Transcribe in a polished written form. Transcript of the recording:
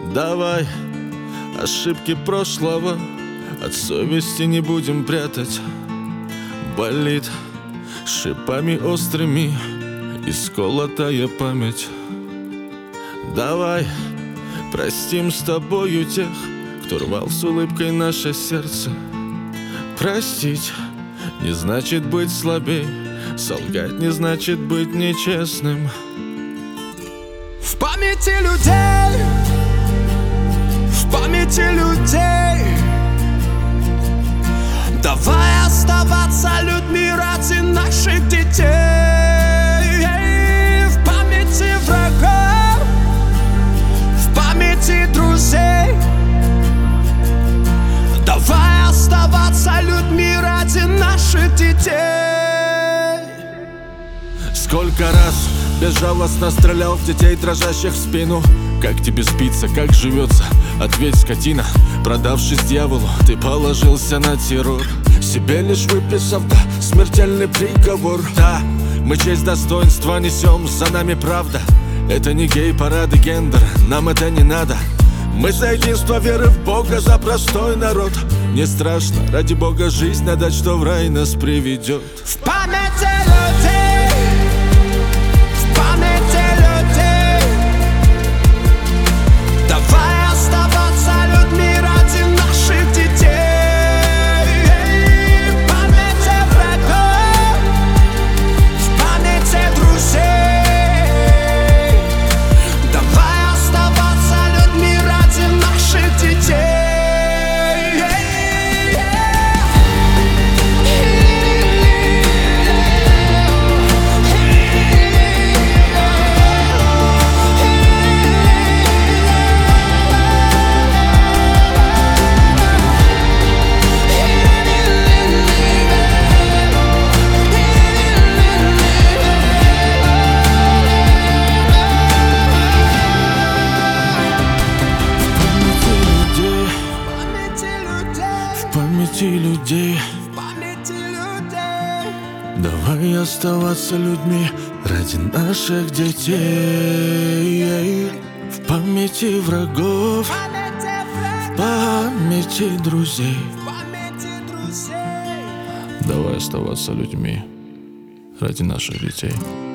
Давай ошибки прошлого от совести не будем прятать. Болит шипами острыми исколотая память. Давай простим с тобою тех, кто рвал с улыбкой наше сердце. Простить не значит быть слабей, солгать не значит быть нечестным. В памяти людей, в памяти людей, давай оставаться людьми ради наших детей. В памяти врагов, в памяти друзей, давай оставаться людьми ради наших детей. Сколько раз безжалостно стрелял в детей, дрожащих в спину. Как тебе спится, как живется? Ответь, скотина. Продавшись дьяволу, ты положился на террор, себе лишь выписав, да, смертельный приговор. Да, мы честь достоинства несем, за нами правда. Это не гей-парады гендера, нам это не надо. Мы за единство веры в Бога, за простой народ. Не страшно, ради Бога жизнь отдать, что в рай нас приведет. В памяти людей, в памяти людей, давай оставаться людьми ради наших детей. В памяти врагов, в памяти друзей, давай оставаться людьми ради наших детей. В памяти людей, В памяти людей, давай оставаться людьми ради наших детей. В памяти врагов, в памяти друзей, в памяти друзей. давай оставаться людьми ради наших детей.